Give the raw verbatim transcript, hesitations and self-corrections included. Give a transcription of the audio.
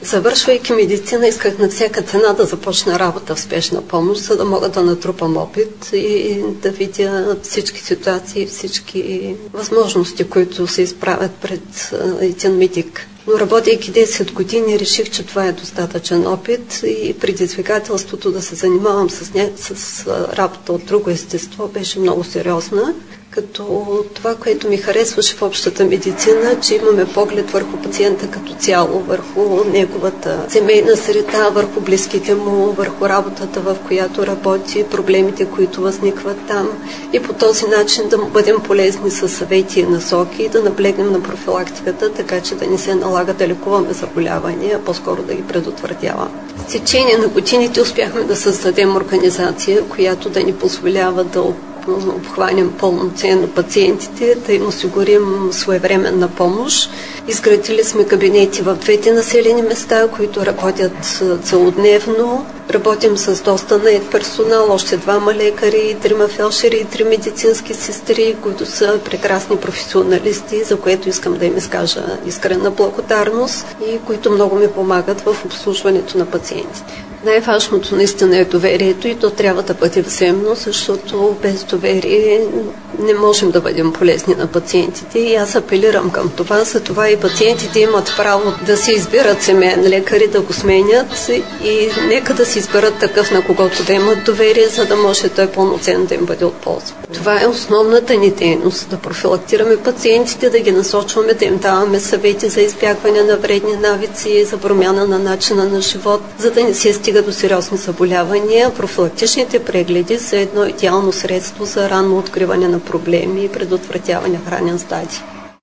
Завършвайки медицина, исках на всяка цена да започна работа в спешна помощ, за да мога да натрупам опит и да видя всички ситуации, всички възможности, които се изправят пред един медик. Но работейки десет години, реших, че това е достатъчен опит и предизвикателството да се занимавам с, ня... с работа от друго естество беше много сериозна. Като това, което ми харесваше в общата медицина, че имаме поглед върху пациента като цяло, върху неговата семейна среда, върху близките му, върху работата, в която работи, проблемите, които възникват там и по този начин да му бъдем полезни със съвети и насоки и да наблегнем на профилактиката, така че да не се налага да лекуваме заболявания, а по-скоро да ги предотвратяваме. С течение на годините успяхме да създадем организация, която да ни позволява да обхванем пълноценно пациентите, да им осигурим своевременна помощ. Изградили сме кабинети в двете населени места, които работят целодневно. Работим с доста нает персонал, още двама лекари, трима фелшери и три медицински сестри, които са прекрасни професионалисти, за което искам да им изкажа искрена благодарност и които много ми помагат в обслужването на пациентите. Най-важното наистина е доверието и то трябва да бъде взаимно, защото без доверие не можем да бъдем полезни на пациентите и аз апелирам към това, за това и пациентите имат право да си избират семейен лекар и да го сменят и нека да си изберат такъв, на когото да имат доверие, за да може той пълноценно да им бъде от полза. Това е основната ни дейност, да профилактираме пациентите, да ги насочваме, да им даваме съвети за избягване на вредни навици, за промяна на начина на живот, за да не се стига до сериозни заболявания. Профилактичните прегледи са едно идеално средство за ранно откриване на проблеми и предотвратяване в ранен стадий.